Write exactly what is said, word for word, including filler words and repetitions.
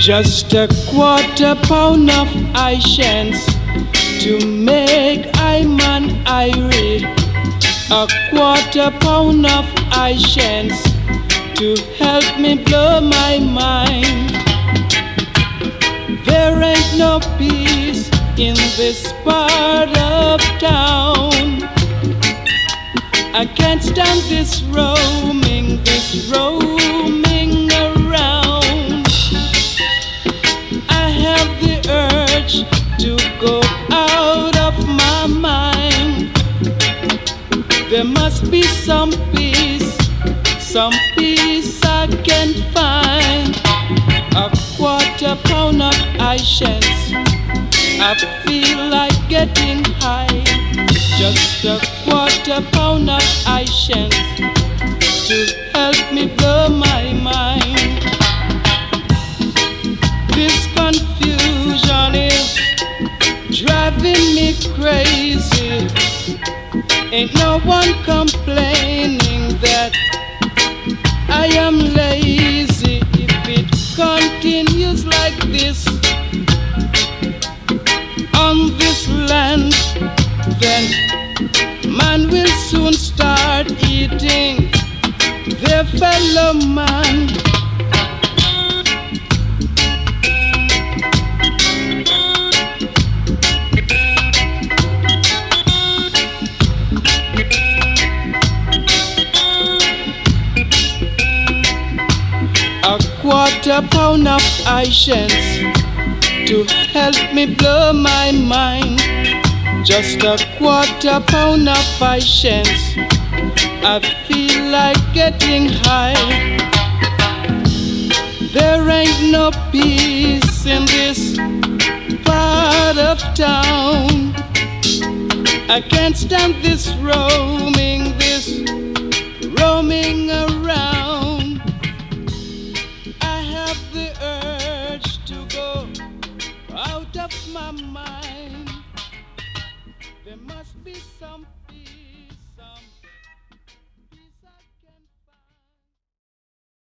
Just a quarter pound of Ishans to make I man irie. A quarter pound of Ishans to help me blow my mind. There ain't no peace in this part of town. I can't stand this roaming, this roaming around. I have the urge to go out of my mind. There must be some peace, some peace I can find. A quarter pound of Ishans, I feel like getting high. Just a quarter pound of Ishans to help me blow my mind. This confusion is driving me crazy. Ain't no one complaining that I am lazy. If it continues like this on this land, then man will soon start eating their fellow man. A quarter pound of Ishans to help me blow my mind. Just a quarter pound of Ishans, I feel like getting high. There ain't no peace in this part of town. I can't stand this roaming, this roaming around. I have the urge to go out of my mind. There must be some